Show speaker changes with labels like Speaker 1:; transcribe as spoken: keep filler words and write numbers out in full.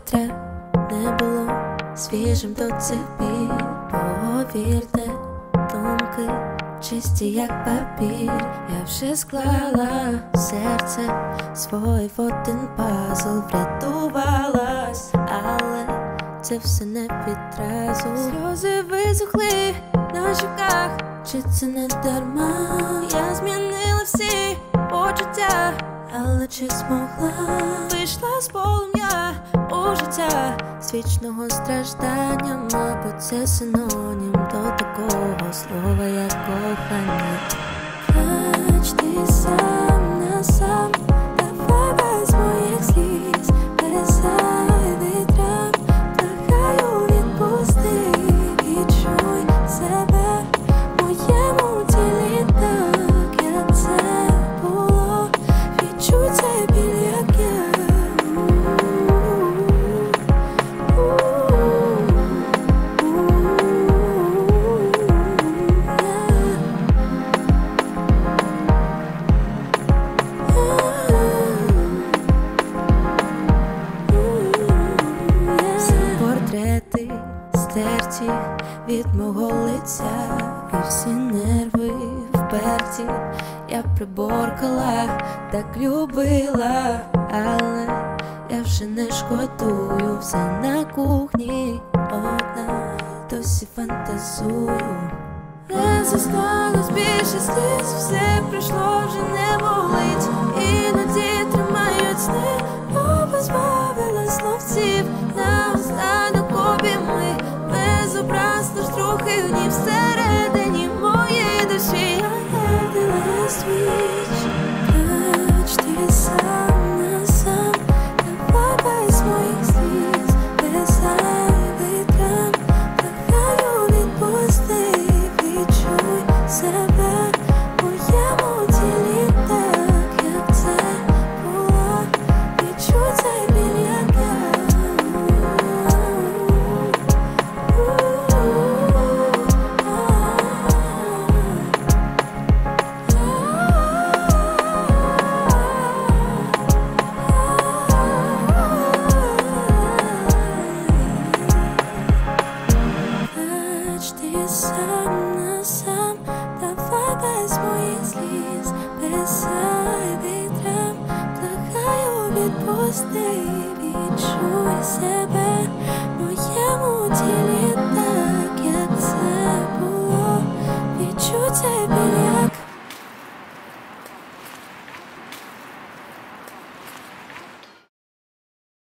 Speaker 1: повітря не було свіжим до цих пір. Повірте, думки чисті, як папір. Я вже склала серце своє в один пазл, врятувалась, але це все не відразу. Сльози висохли на щоках, чи це не дарма? Я змінила всі почуття, але чи змогла? Вийшла з полум'я у життя, з вічного страждання, мабуть, це синонім до такого слова, як кохання. Плач ти сам на сам, давай без моїх сліз, без зайвих драм, благаю, відпусти, відчуй себе в моєму тілі так, як це було, відчуй цей біль, як я. Портрети стерті від мого лиця, і всі нерви вперті. Я приборкала, так любила, але я вже не шкодую. Все на кухні одна, досі фантазую. Не зосталось більше сліз, все пройшло, вже не болить. Іноді тримають сни, бо позбавилась словців. Наостанок обійми, без образ, лиш трохи гнів всередині моєї душі. I have the last wish. Плач ти сам на сам, давай без моїх сліз, без зайвих драм, благаю, відпусти, відчуй себе в моєму тілі так, як це було, відчуй цей біль, як я. Плач ти сам на сам, давай без моїх сліз, без зайвих драм, благаю, відпусти, відчуй себе